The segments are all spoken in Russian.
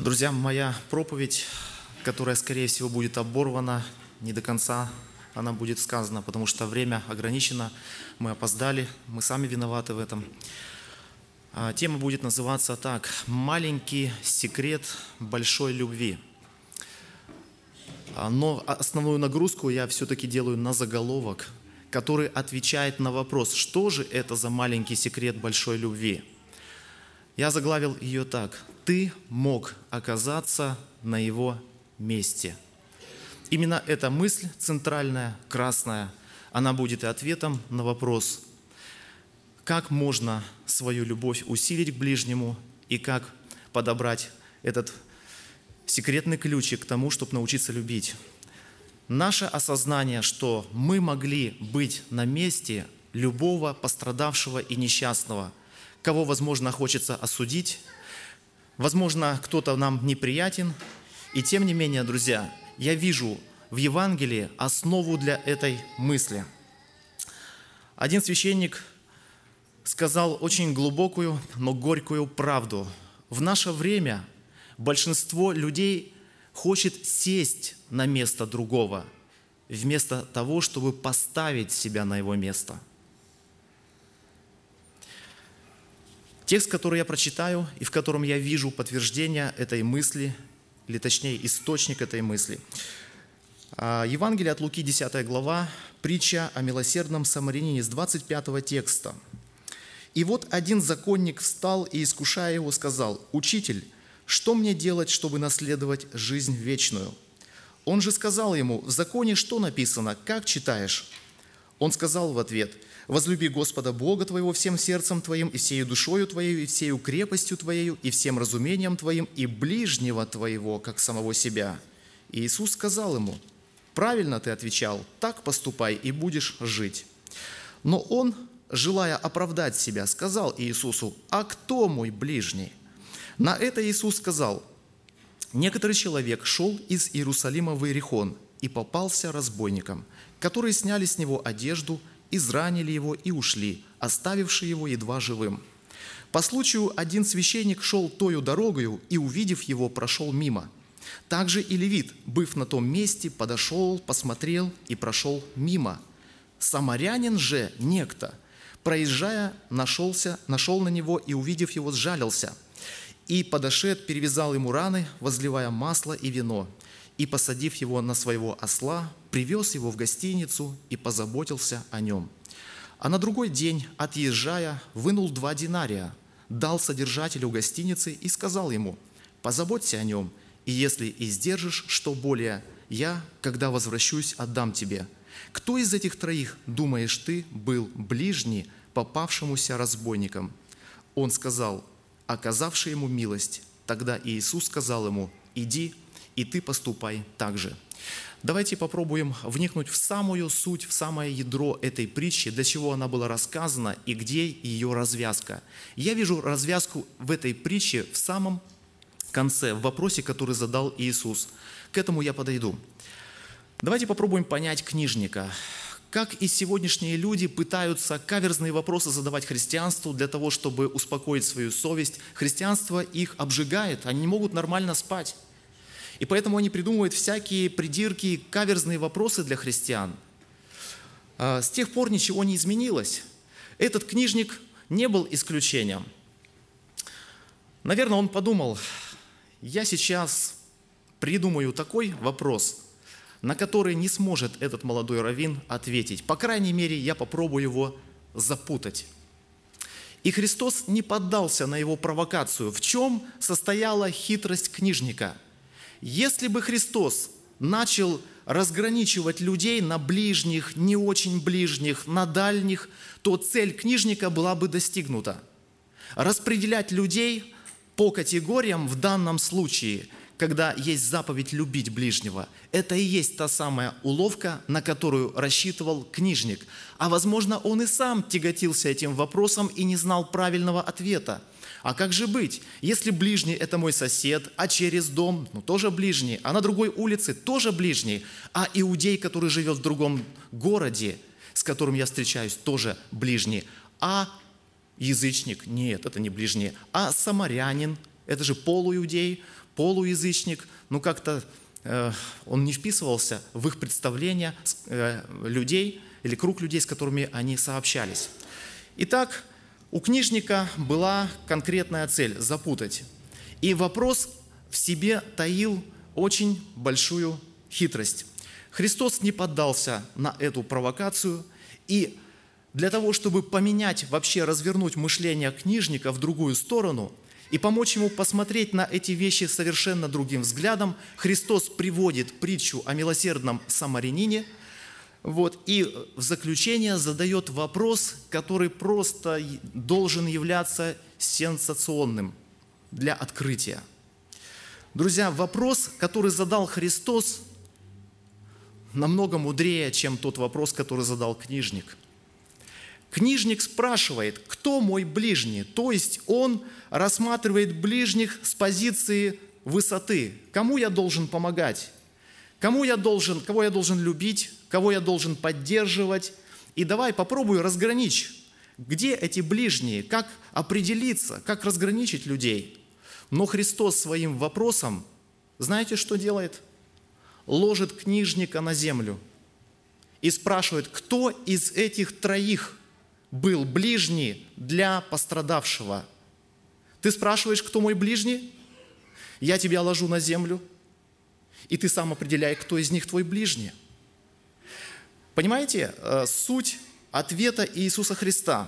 Друзья, моя проповедь, которая, скорее всего, будет оборвана, не до конца она будет сказана, потому что время ограничено, мы опоздали, мы сами виноваты в этом. Тема будет называться так: «Маленький секрет большой любви». Но основную нагрузку я все-таки делаю на заголовок, который отвечает на вопрос, что же это за маленький секрет большой любви. Я заглавил ее так: «Ты мог оказаться на его месте». Именно эта мысль центральная, красная, она будет и ответом на вопрос, как можно свою любовь усилить к ближнему и как подобрать этот секретный ключик к тому, чтобы научиться любить. Наше осознание, что мы могли быть на месте любого пострадавшего и несчастного, кого, возможно, хочется осудить, возможно, кто-то нам неприятен, и тем не менее, друзья, я вижу в Евангелии основу для этой мысли. Один священник сказал очень глубокую, но горькую правду. В наше время большинство людей хочет сесть на место другого, вместо того, чтобы поставить себя на его место. Текст, который я прочитаю, и в котором я вижу подтверждение этой мысли, или точнее источник этой мысли. Евангелие от Луки, 10 глава, притча о милосердном самарянине с 25 текста. «И вот один законник встал и, искушая его, сказал: „Учитель, что мне делать, чтобы наследовать жизнь вечную?“ Он же сказал ему: „В законе что написано? Как читаешь?“ Он сказал в ответ: „Возлюби Господа Бога твоего всем сердцем твоим, и всею душою твоей, и всею крепостью твоею, и всем разумением твоим, и ближнего твоего, как самого себя“. И Иисус сказал ему: „Правильно ты отвечал, так поступай, и будешь жить“. Но он, желая оправдать себя, сказал Иисусу: „А кто мой ближний?“ На это Иисус сказал: „Некоторый человек шел из Иерусалима в Иерихон и попался разбойникам, которые сняли с него одежду, изранили его и ушли, оставивши его едва живым. По случаю один священник шел тою дорогою и, увидев его, прошел мимо. Также и левит, быв на том месте, подошел, посмотрел и прошел мимо. Самарянин же некто, проезжая, нашел на него и, увидев его, сжалился. И, подошед, перевязал ему раны, возливая масло и вино. И, посадив его на своего осла, привез его в гостиницу и позаботился о нем. А на другой день, отъезжая, вынул 2 динария, дал содержателю гостиницы и сказал ему: „Позаботься о нем, и если издержишь что более, я, когда возвращусь, отдам тебе. Кто из этих 3, думаешь ты, был ближний попавшемуся разбойникам?“ Он сказал: „Оказавший ему милость“. Тогда Иисус сказал ему: „Иди, и ты поступай так же“». Давайте попробуем вникнуть в самую суть, в самое ядро этой притчи, для чего она была рассказана и где ее развязка. Я вижу развязку в этой притче в самом конце, в вопросе, который задал Иисус. К этому я подойду. Давайте попробуем понять книжника. Как и сегодняшние люди пытаются каверзные вопросы задавать христианству для того, чтобы успокоить свою совесть. Христианство их обжигает, они не могут нормально спать. И поэтому они придумывают всякие придирки, каверзные вопросы для христиан. С тех пор ничего не изменилось. Этот книжник не был исключением. Наверное, он подумал: я сейчас придумаю такой вопрос, на который не сможет этот молодой раввин ответить. По крайней мере, я попробую его запутать. И Христос не поддался на его провокацию. В чем состояла хитрость книжника? Если бы Христос начал разграничивать людей на ближних, не очень ближних, на дальних, то цель книжника была бы достигнута. Распределять людей по категориям в данном случае, когда есть заповедь любить ближнего, это и есть та самая уловка, на которую рассчитывал книжник. А возможно, он и сам тяготился этим вопросом и не знал правильного ответа. А как же быть, если ближний – это мой сосед, а через дом – тоже ближний, а на другой улице – тоже ближний, а иудей, который живет в другом городе, с которым я встречаюсь, тоже ближний, а язычник – нет, это не ближний, а самарянин – это же полуиудей, полуязычник, как-то он не вписывался в их представления людей или круг людей, с которыми они сообщались. Итак, у книжника была конкретная цель – запутать. И вопрос в себе таил очень большую хитрость. Христос не поддался на эту провокацию, и для того, чтобы поменять, вообще развернуть мышление книжника в другую сторону и помочь ему посмотреть на эти вещи совершенно другим взглядом, Христос приводит притчу о милосердном самарянине, и в заключение задает вопрос, который просто должен являться сенсационным для открытия. Друзья, вопрос, который задал Христос, намного мудрее, чем тот вопрос, который задал книжник. Книжник спрашивает, кто мой ближний? То есть он рассматривает ближних с позиции высоты. Кому я должен помогать? Кого я должен любить? Кого я должен поддерживать? И давай попробую разграничить, где эти ближние, как определиться, как разграничить людей. Но Христос своим вопросом, знаете, что делает? Ложит книжника на землю и спрашивает, кто из этих троих был ближний для пострадавшего. Ты спрашиваешь, кто мой ближний? Я тебя ложу на землю, и ты сам определяй, кто из них твой ближний. Понимаете, суть ответа Иисуса Христа.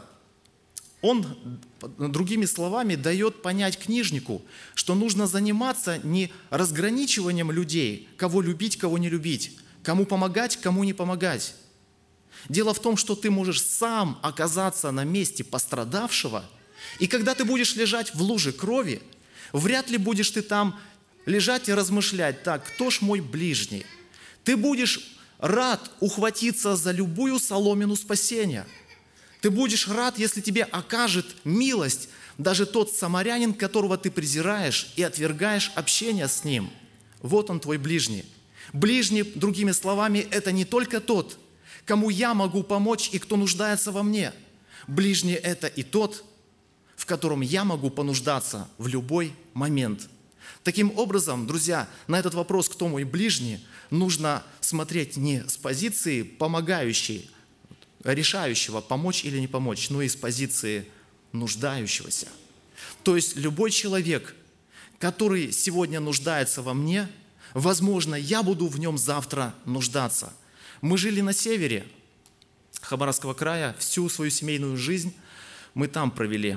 Он, другими словами, дает понять книжнику, что нужно заниматься не разграничиванием людей, кого любить, кого не любить, кому помогать, кому не помогать. Дело в том, что ты можешь сам оказаться на месте пострадавшего, и когда ты будешь лежать в луже крови, вряд ли будешь ты там лежать и размышлять, так, кто ж мой ближний? Ты будешь рад ухватиться за любую соломину спасения. Ты будешь рад, если тебе окажет милость даже тот самарянин, которого ты презираешь и отвергаешь общение с ним. Вот он твой ближний. Ближний, другими словами, это не только тот, кому я могу помочь и кто нуждается во мне. Ближний – это и тот, в котором я могу понуждаться в любой момент. Таким образом, друзья, на этот вопрос, кто мой ближний, нужно смотреть не с позиции помогающей, решающего, помочь или не помочь, но и с позиции нуждающегося. То есть любой человек, который сегодня нуждается во мне, возможно, я буду в нем завтра нуждаться. Мы жили на севере Хабаровского края всю свою семейную жизнь. Мы там провели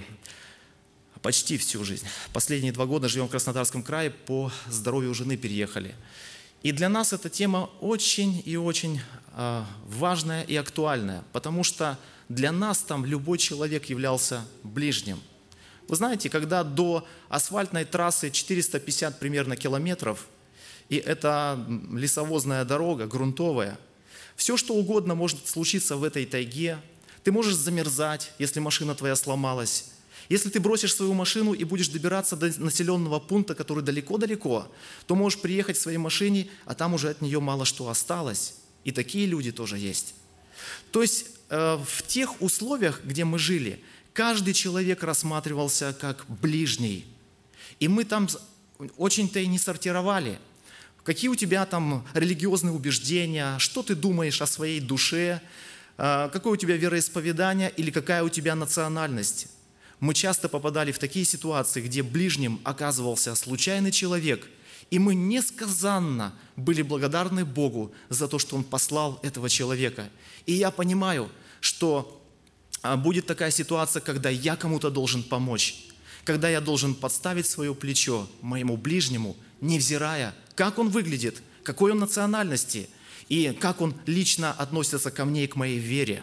почти всю жизнь. Последние 2 года живем в Краснодарском крае, по здоровью жены переехали. И для нас эта тема очень и очень важная и актуальная, потому что для нас там любой человек являлся ближним. Вы знаете, когда до асфальтной трассы 450 примерно километров, и это лесовозная дорога, грунтовая, все, что угодно может случиться в этой тайге. Ты можешь замерзать, если машина твоя сломалась. Если ты бросишь свою машину и будешь добираться до населенного пункта, который далеко-далеко, то можешь приехать в своей машине, а там уже от нее мало что осталось. И такие люди тоже есть. То есть в тех условиях, где мы жили, каждый человек рассматривался как ближний. И мы там очень-то и не сортировали. Какие у тебя там религиозные убеждения, что ты думаешь о своей душе, какое у тебя вероисповедание или какая у тебя национальность. Мы часто попадали в такие ситуации, где ближним оказывался случайный человек, и мы несказанно были благодарны Богу за то, что Он послал этого человека. И я понимаю, что будет такая ситуация, когда я кому-то должен помочь, когда я должен подставить свое плечо моему ближнему, невзирая, как он выглядит, какой он национальности и как он лично относится ко мне и к моей вере.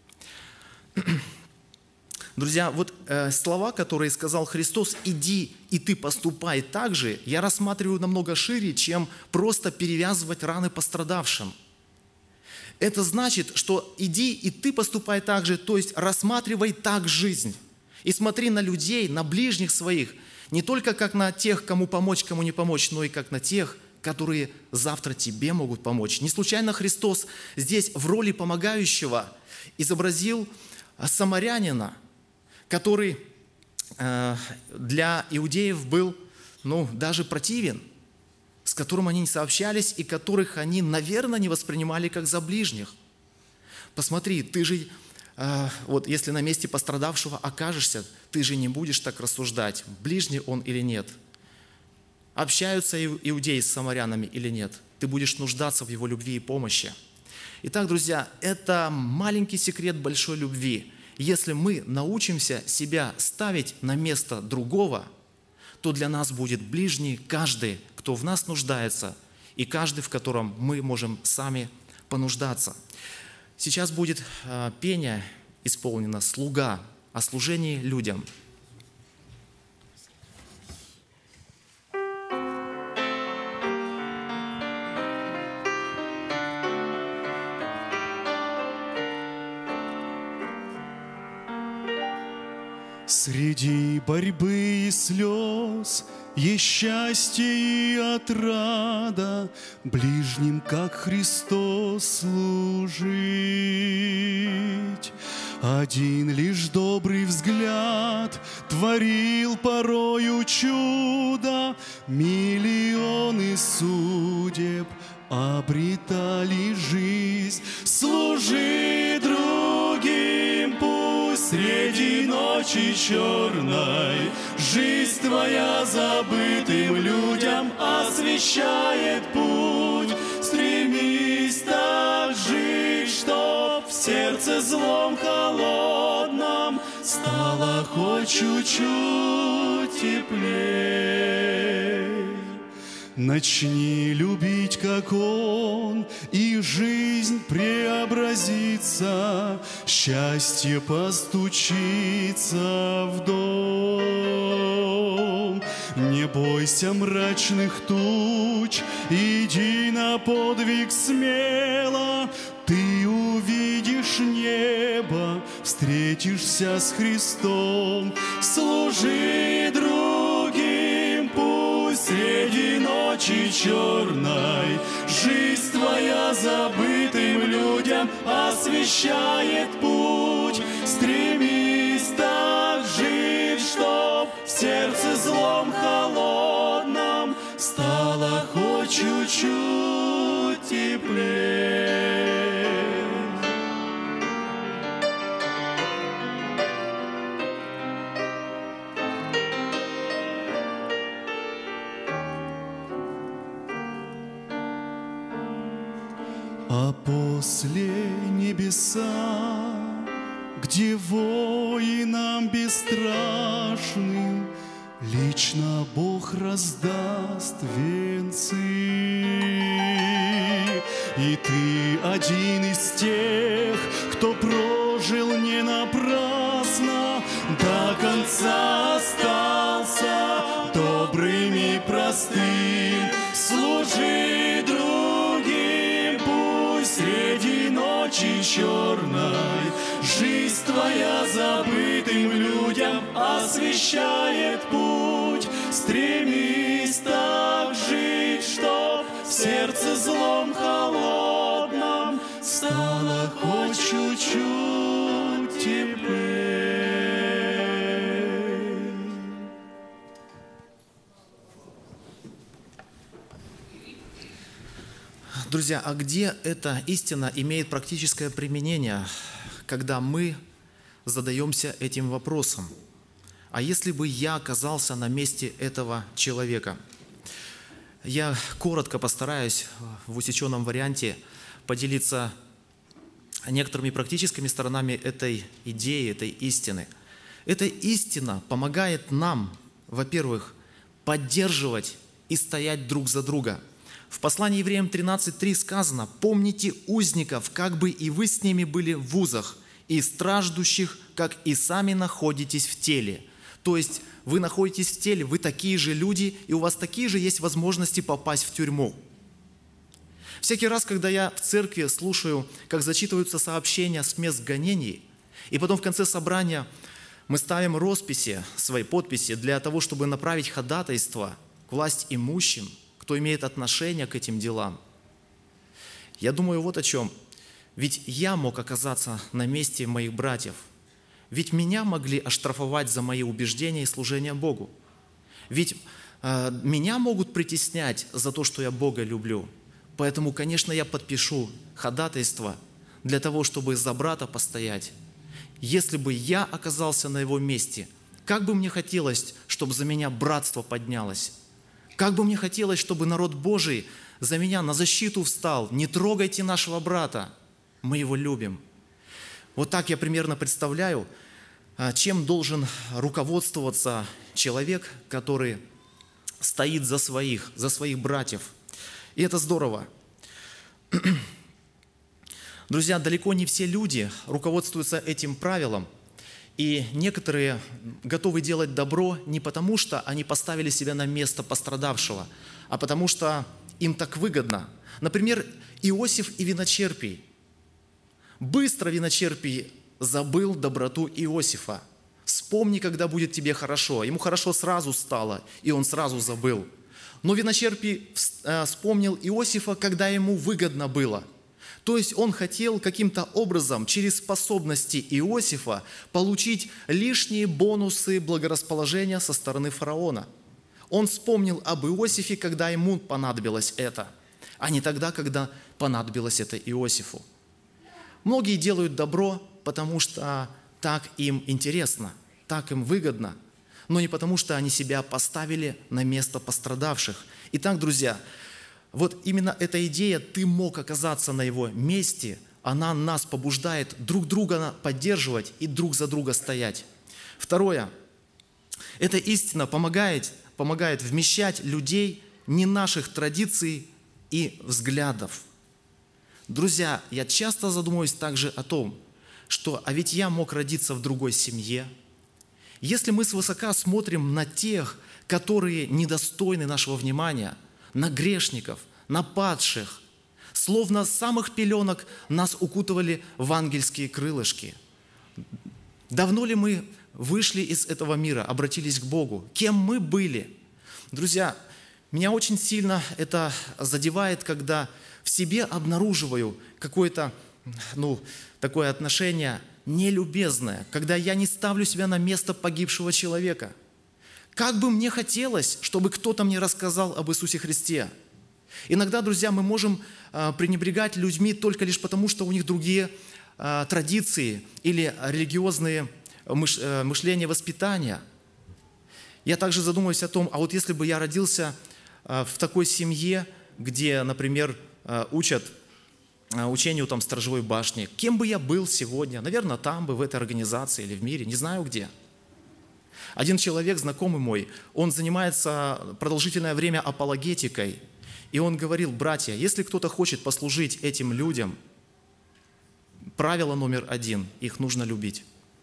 Друзья, вот слова, которые сказал Христос, «иди, и ты поступай так же», я рассматриваю намного шире, чем просто перевязывать раны пострадавшим. Это значит, что иди, и ты поступай так же, то есть рассматривай так жизнь. И смотри на людей, на ближних своих, не только как на тех, кому помочь, кому не помочь, но и как на тех, которые завтра тебе могут помочь. Не случайно Христос здесь в роли помогающего изобразил самарянина, который для иудеев был даже противен, с которым они не сообщались и которых они, наверное, не воспринимали как за ближних. Посмотри, ты же, если на месте пострадавшего окажешься, ты же не будешь так рассуждать, ближний он или нет. Общаются иудеи с самарянами или нет. Ты будешь нуждаться в его любви и помощи. Итак, друзья, это маленький секрет большой любви. Если мы научимся себя ставить на место другого, то для нас будет ближний каждый, кто в нас нуждается, и каждый, в котором мы можем сами понуждаться. Сейчас будет пение исполнено «Слуга» о служении людям. Среди борьбы и слез есть счастье и отрада, ближним, как Христос, служить. Один лишь добрый взгляд творил порою чудо, миллионы судеб обретали жизнь. Служи другим, пусть среди ночи черной жизнь твоя забытым людям освещает путь. Стремись так жить, чтоб в сердце злом холодном стало хоть чуть-чуть теплее. Начни любить, как Он, и жизнь преобразится, счастье постучится в дом. Не бойся мрачных туч, иди на подвиг смело, ты увидишь небо, встретишься с Христом. Служи другим, пусть среди ночи черной жизнь твоя забытым людям освещает путь. Стремись так жить, чтоб в сердце злом холодном стало хоть чуть-чуть теплее. А после небеса, где воинам бесстрашным лично Бог раздаст венцы, и ты один из тех, кто прожил не напрасно, до конца остался добрым и простым. Служи другим, пусть среди ночи черной жизнь твоя забытым людям освещает путь. Стремись так жить, чтоб в сердце злом холодном стало хоть чуть-чуть теплее. Друзья, а где эта истина имеет практическое применение, когда мы задаемся этим вопросом? А если бы я оказался на месте этого человека? Я коротко постараюсь в усеченном варианте поделиться некоторыми практическими сторонами этой идеи, этой истины. Эта истина помогает нам, во-первых, поддерживать и стоять друг за друга. В послании Евреям 13:3 сказано: «Помните узников, как бы и вы с ними были в узах, и страждущих, как и сами находитесь в теле». То есть вы находитесь в теле, вы такие же люди, и у вас такие же есть возможности попасть в тюрьму. Всякий раз, когда я в церкви слушаю, как зачитываются сообщения с мест гонений, и потом в конце собрания мы ставим росписи, свои подписи для того, чтобы направить ходатайство к власть имущим, кто имеет отношение к этим делам. Я думаю вот о чем. Ведь я мог оказаться на месте моих братьев. Ведь меня могли оштрафовать за мои убеждения и служение Богу. Ведь меня могут притеснять за то, что я Бога люблю. Поэтому, конечно, я подпишу ходатайство для того, чтобы за брата постоять. Если бы я оказался на его месте, как бы мне хотелось, чтобы за меня братство поднялось. Как бы мне хотелось, чтобы народ Божий за меня на защиту встал. Не трогайте нашего брата, мы его любим. Вот так я примерно представляю, чем должен руководствоваться человек, который стоит за своих братьев. И это здорово. Друзья, далеко не все люди руководствуются этим правилом. И некоторые готовы делать добро не потому, что они поставили себя на место пострадавшего, а потому что им так выгодно. Например, Иосиф и виночерпий. Быстро виночерпий забыл доброту Иосифа. Вспомни, когда будет тебе хорошо. Ему хорошо сразу стало, и он сразу забыл. Но виночерпий вспомнил Иосифа, когда ему выгодно было. То есть он хотел каким-то образом через способности Иосифа получить лишние бонусы благорасположения со стороны фараона. Он вспомнил об Иосифе, когда ему понадобилось это, а не тогда, когда понадобилось это Иосифу. Многие делают добро, потому что так им интересно, так им выгодно, но не потому, что они себя поставили на место пострадавших. Итак, друзья, вот именно эта идея «ты мог оказаться на его месте», она нас побуждает друг друга поддерживать и друг за друга стоять. Второе. Эта истина помогает вмещать людей не наших традиций и взглядов. Друзья, я часто задумываюсь также о том, что а ведь я мог родиться в другой семье. Если мы свысока смотрим на тех, которые недостойны нашего внимания, на грешников, на падших, словно с самых пеленок нас укутывали в ангельские крылышки. Давно ли мы вышли из этого мира, обратились к Богу? Кем мы были? Друзья, меня очень сильно это задевает, когда в себе обнаруживаю какое-то, такое отношение нелюбезное, когда я не ставлю себя на место погибшего человека. Как бы мне хотелось, чтобы кто-то мне рассказал об Иисусе Христе. Иногда, друзья, мы можем пренебрегать людьми только лишь потому, что у них другие традиции или религиозные мышления, воспитания. Я также задумываюсь о том, а вот если бы я родился в такой семье, где, например, учат учению сторожевой башни, кем бы я был сегодня? Наверное, там бы, в этой организации или в мире, не знаю где. Один человек, знакомый мой, он занимается продолжительное время апологетикой, и он говорил: братья, если кто-то хочет послужить этим людям, правило номер 1 – их нужно любить.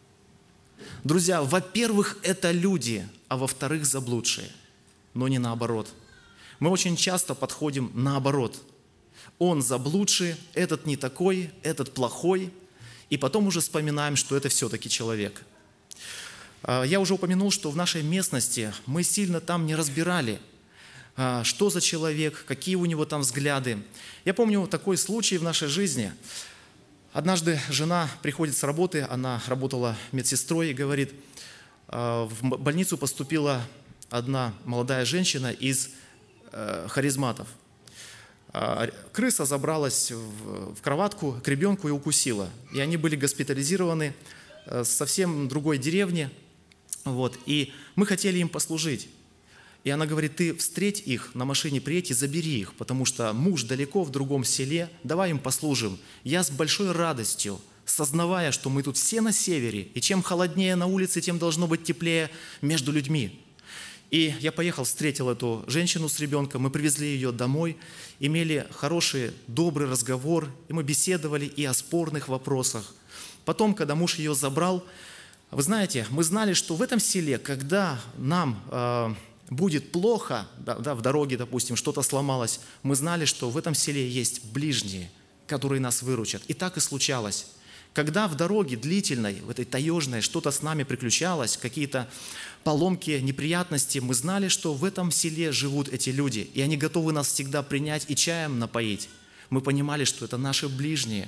Друзья, во-первых, это люди, а во-вторых, заблудшие, но не наоборот. Мы очень часто подходим наоборот. Он заблудший, этот не такой, этот плохой, и потом уже вспоминаем, что это все-таки человек. Я уже упомянул, что в нашей местности мы сильно там не разбирали, что за человек, какие у него там взгляды. Я помню такой случай в нашей жизни. Однажды жена приходит с работы, она работала медсестрой и говорит: в больницу поступила одна молодая женщина из харизматов. Крыса забралась в кроватку к ребенку и укусила. И они были госпитализированы с совсем другой деревни. И мы хотели им послужить. И она говорит: ты встреть их, на машине приедь и забери их, потому что муж далеко в другом селе, давай им послужим. Я с большой радостью, сознавая, что мы тут все на севере, и чем холоднее на улице, тем должно быть теплее между людьми. И я поехал, встретил эту женщину с ребенком, мы привезли ее домой, имели хороший, добрый разговор, и мы беседовали и о спорных вопросах. Потом, когда муж ее забрал, вы знаете, мы знали, что в этом селе, когда нам будет плохо, в дороге, допустим, что-то сломалось, мы знали, что в этом селе есть ближние, которые нас выручат. И так и случалось. Когда в дороге длительной, в этой таежной, что-то с нами приключалось, какие-то поломки, неприятности, мы знали, что в этом селе живут эти люди, и они готовы нас всегда принять и чаем напоить. Мы понимали, что это наши ближние.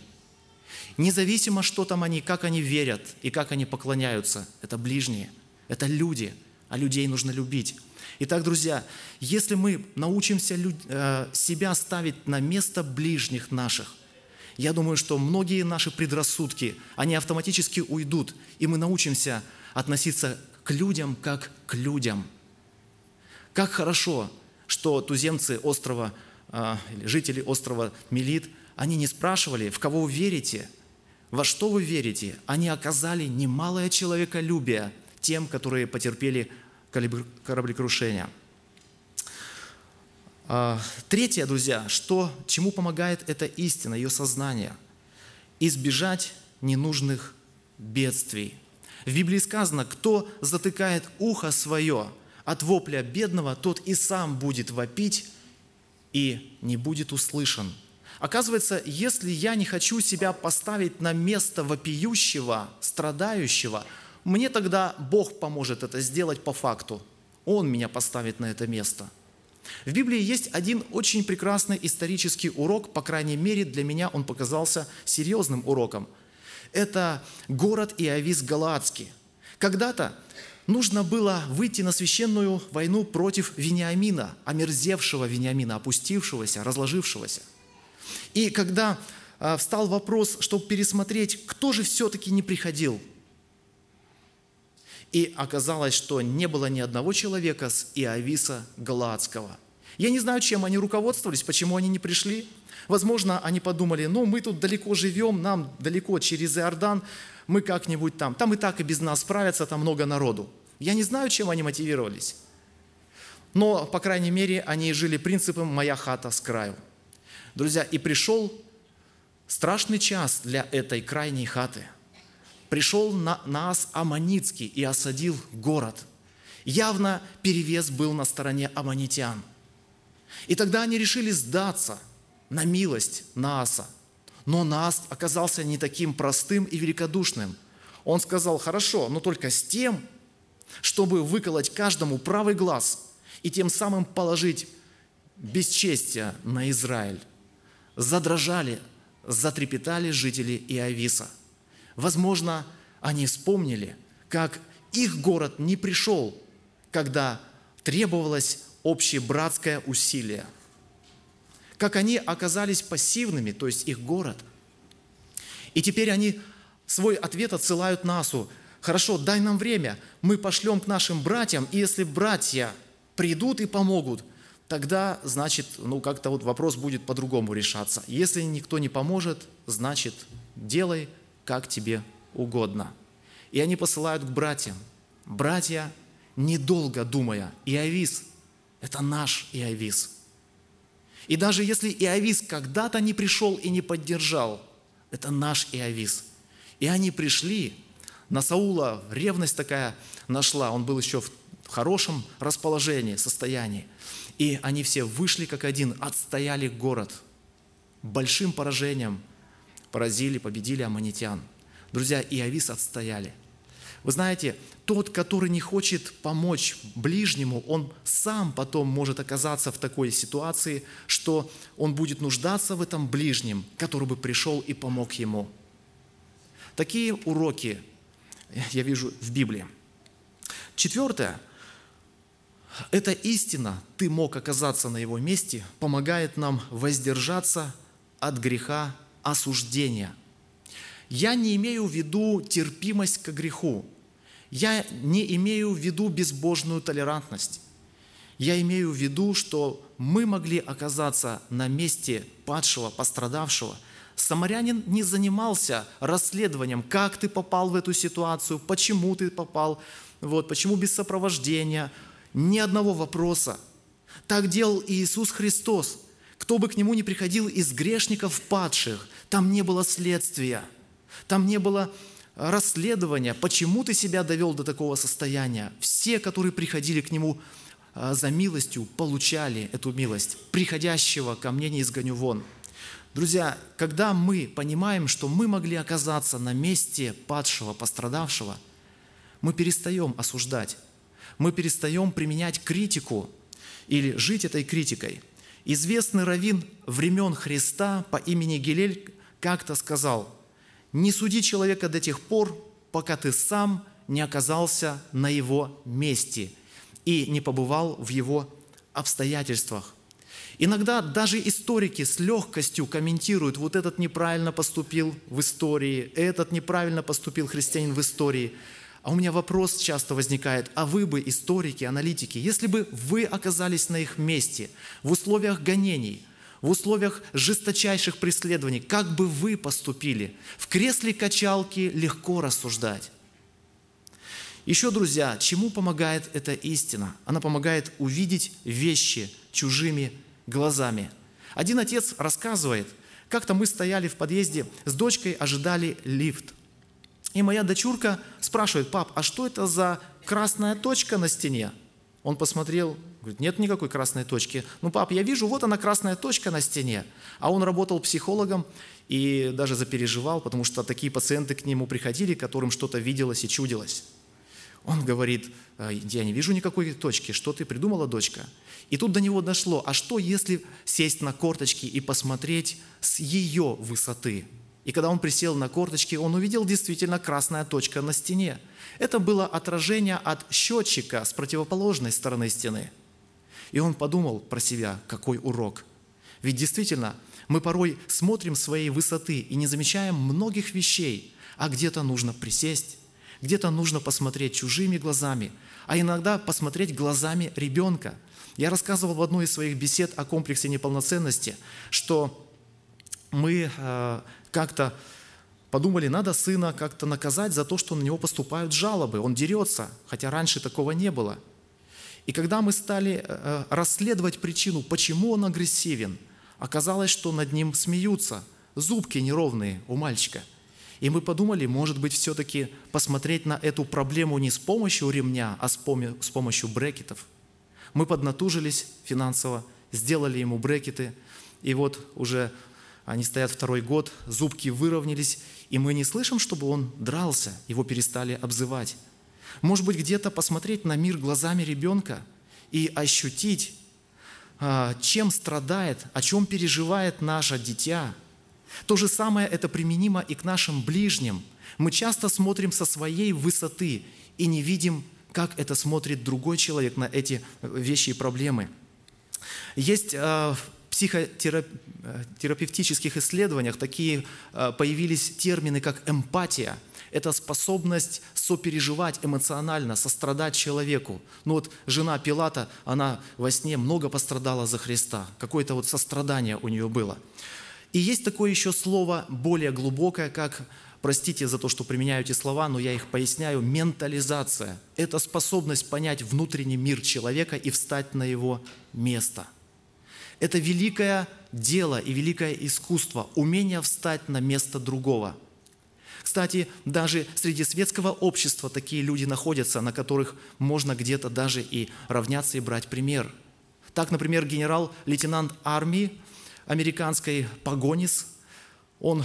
Независимо, что там они, как они верят и как они поклоняются, это ближние, это люди, а людей нужно любить. Итак, друзья, если мы научимся себя ставить на место ближних наших, я думаю, что многие наши предрассудки, они автоматически уйдут, и мы научимся относиться к людям как к людям. Как хорошо, что туземцы острова, или жители острова Мелит, они не спрашивали, в кого вы верите, во что вы верите. Они оказали немалое человеколюбие тем, которые потерпели кораблекрушение. Третье, друзья, чему помогает эта истина, ее сознание? Избежать ненужных бедствий. В Библии сказано, кто затыкает ухо свое от вопля бедного, тот и сам будет вопить и не будет услышан. Оказывается, если я не хочу себя поставить на место вопиющего, страдающего, мне тогда Бог поможет это сделать по факту. Он меня поставит на это место. В Библии есть один очень прекрасный исторический урок, по крайней мере, для меня он показался серьезным уроком. Это город Иавис Галаадский. Когда-то нужно было выйти на священную войну против Вениамина, омерзевшего Вениамина, опустившегося, разложившегося. И когда встал вопрос, чтобы пересмотреть, кто же все-таки не приходил, и оказалось, что не было ни одного человека с Иависа Галаадского. Я не знаю, чем они руководствовались, почему они не пришли. Возможно, они подумали, мы тут далеко живем, нам далеко через Иордан, мы как-нибудь там и так и без нас справятся, там много народу. Я не знаю, чем они мотивировались. Но, по крайней мере, они жили принципом «моя хата с краю». Друзья, и пришел страшный час для этой крайней хаты. Пришел Наас Аммонитский и осадил город. Явно перевес был на стороне аммонитян. И тогда они решили сдаться на милость Нааса. Но Наас оказался не таким простым и великодушным. Он сказал, хорошо, но только с тем, чтобы выколоть каждому правый глаз и тем самым положить бесчестие на Израиль. Задрожали, затрепетали жители Иависа. Возможно, они вспомнили, как их город не пришел, когда требовалось общебратское усилие. Как они оказались пассивными, то есть их город. И теперь они свой ответ отсылают Наасу. Хорошо, дай нам время, мы пошлем к нашим братьям, и если братья придут и помогут, тогда, значит, как-то вопрос будет по-другому решаться. Если никто не поможет, значит, делай, как тебе угодно. И они посылают к братьям. Братья, недолго думая, Иавис – это наш Иавис. И даже если Иавис когда-то не пришел и не поддержал, это наш Иавис. И они пришли, на Саула ревность такая нашла, он был еще в хорошем расположении, состоянии. И они все вышли как один, отстояли город. Большим поражением поразили, победили аммонитян. Друзья, Иавис отстояли. Вы знаете, тот, который не хочет помочь ближнему, он сам потом может оказаться в такой ситуации, что он будет нуждаться в этом ближнем, который бы пришел и помог ему. Такие уроки я вижу в Библии. Четвертое. Эта истина, ты мог оказаться на его месте, помогает нам воздержаться от греха осуждения. Я не имею в виду терпимость к греху. Я не имею в виду безбожную толерантность. Я имею в виду, что мы могли оказаться на месте падшего, пострадавшего. Самарянин не занимался расследованием, как ты попал в эту ситуацию, почему ты попал, почему без сопровождения. Ни одного вопроса. Так делал и Иисус Христос. Кто бы к Нему ни приходил из грешников падших, там не было следствия, там не было расследования, почему ты себя довел до такого состояния. Все, которые приходили к Нему за милостью, получали эту милость. Приходящего ко мне не изгоню вон. Друзья, когда мы понимаем, что мы могли оказаться на месте падшего, пострадавшего, мы перестаем осуждать. Мы перестаем применять критику или жить этой критикой. Известный раввин времен Христа по имени Гилель как-то сказал: «Не суди человека до тех пор, пока ты сам не оказался на его месте и не побывал в его обстоятельствах. Иногда даже историки с легкостью комментируют: вот этот неправильно поступил в истории, этот неправильно поступил христианин в истории. А у меня вопрос часто возникает: а вы бы, историки, аналитики, если бы вы оказались на их месте, в условиях гонений, в условиях жесточайших преследований, как бы вы поступили? В кресле качалки легко рассуждать. Еще, друзья, чему помогает эта истина? Она помогает увидеть вещи чужими глазами. Один отец рассказывает: как-то мы стояли в подъезде с дочкой, ожидали лифт. И моя дочурка спрашивает: пап, а что это за красная точка на стене? Он посмотрел, говорит: нет никакой красной точки. Ну, пап, я вижу, вот она красная точка на стене. А он работал психологом и даже запереживал, потому что такие пациенты к нему приходили, которым что-то виделось и чудилось. Он говорит: я не вижу никакой точки, что ты придумала, дочка? И тут до него дошло: а что, если сесть на корточки и посмотреть с ее высоты? И когда он присел на корточки, он увидел действительно красная точка на стене. Это было отражение от счетчика с противоположной стороны стены. И он подумал про себя: какой урок. Ведь действительно, мы порой смотрим с своей высоты и не замечаем многих вещей, а где-то нужно присесть, где-то нужно посмотреть чужими глазами, а иногда посмотреть глазами ребенка. Я рассказывал в одной из своих бесед о комплексе неполноценности, что мы как-то подумали: надо сына как-то наказать за то, что на него поступают жалобы. Он дерется, хотя раньше такого не было. И когда мы стали расследовать причину, почему он агрессивен, оказалось, что над ним смеются, зубки неровные у мальчика. И мы подумали: может быть, все-таки посмотреть на эту проблему не с помощью ремня, а с помощью брекетов. Мы поднатужились финансово, сделали ему брекеты, и вот уже они стоят второй год, зубки выровнялись, и мы не слышим, чтобы он дрался, его перестали обзывать. Может быть, где-то посмотреть на мир глазами ребенка и ощутить, чем страдает, о чем переживает наше дитя. То же самое это применимо и к нашим ближним. Мы часто смотрим со своей высоты и не видим, как это смотрит другой человек на эти вещи и проблемы. Есть в психотерапевтических исследованиях такие появились термины, как эмпатия. Это способность сопереживать эмоционально, сострадать человеку. Ну вот жена Пилата, она во сне много пострадала за Христа. Какое-то вот сострадание у нее было. И есть такое еще слово более глубокое, как, простите за то, что применяю эти слова, но я их поясняю, ментализация. Это способность понять внутренний мир человека и встать на его место. Это великое дело и великое искусство, умение встать на место другого. Кстати, даже среди светского общества такие люди находятся, на которых можно где-то даже и равняться и брать пример. Так, например, генерал-лейтенант армии американской Пагонис, он,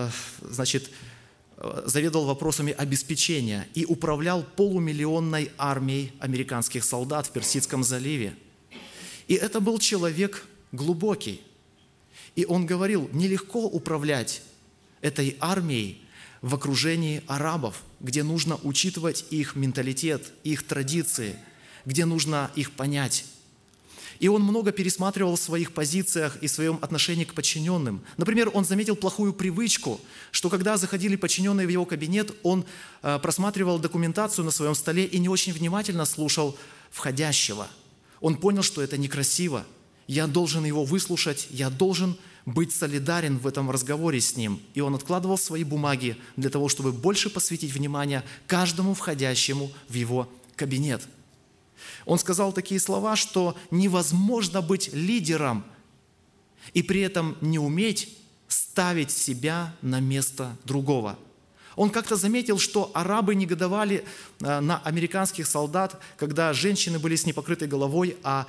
заведовал вопросами обеспечения и управлял полумиллионной армией американских солдат в Персидском заливе. И это был человек глубокий. И он говорил: нелегко управлять этой армией в окружении арабов, где нужно учитывать их менталитет, их традиции, где нужно их понять. И он много пересматривал в своих позициях и в своем отношении к подчиненным. Например, он заметил плохую привычку, что когда заходили подчиненные в его кабинет, он просматривал документацию на своем столе и не очень внимательно слушал входящего. Он понял, что это некрасиво. Я должен его выслушать, я должен быть солидарен в этом разговоре с ним. И он откладывал свои бумаги для того, чтобы больше посвятить внимание каждому входящему в его кабинет. Он сказал такие слова, что невозможно быть лидером и при этом не уметь ставить себя на место другого. Он как-то заметил, что арабы негодовали на американских солдат, когда женщины были с непокрытой головой, а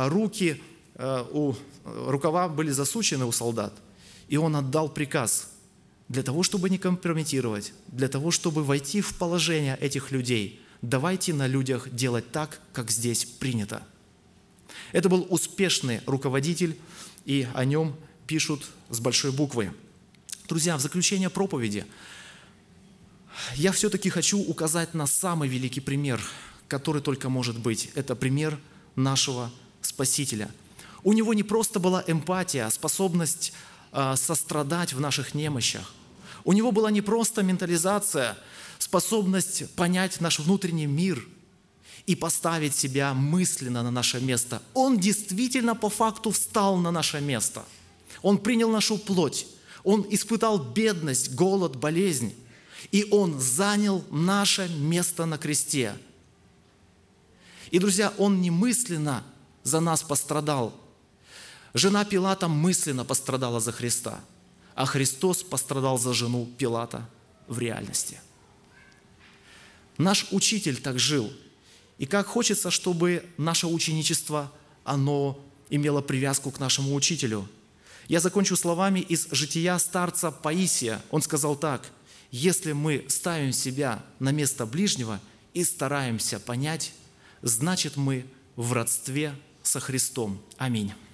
рукава были засучены у солдат. И он отдал приказ для того, чтобы не компрометировать, для того, чтобы войти в положение этих людей. Давайте на людях делать так, как здесь принято. Это был успешный руководитель, и о нем пишут с большой буквы. Друзья, в заключение проповеди Я все-таки хочу указать на самый великий пример, который только может быть. Это пример нашего Спасителя. У Него не просто была эмпатия, способность сострадать в наших немощах. У Него была не просто ментализация, способность понять наш внутренний мир и поставить себя мысленно на наше место. Он действительно по факту встал на наше место. Он принял нашу плоть. Он испытал бедность, голод, болезнь. И Он занял наше место на кресте. И, друзья, Он не мысленно за нас пострадал. Жена Пилата мысленно пострадала за Христа, а Христос пострадал за жену Пилата в реальности. Наш Учитель так жил. И как хочется, чтобы наше ученичество, оно имело привязку к нашему Учителю. Я закончу словами из жития старца Паисия. Он сказал так: «Если мы ставим себя на место ближнего и стараемся понять, значит, мы в родстве со Христом». Аминь.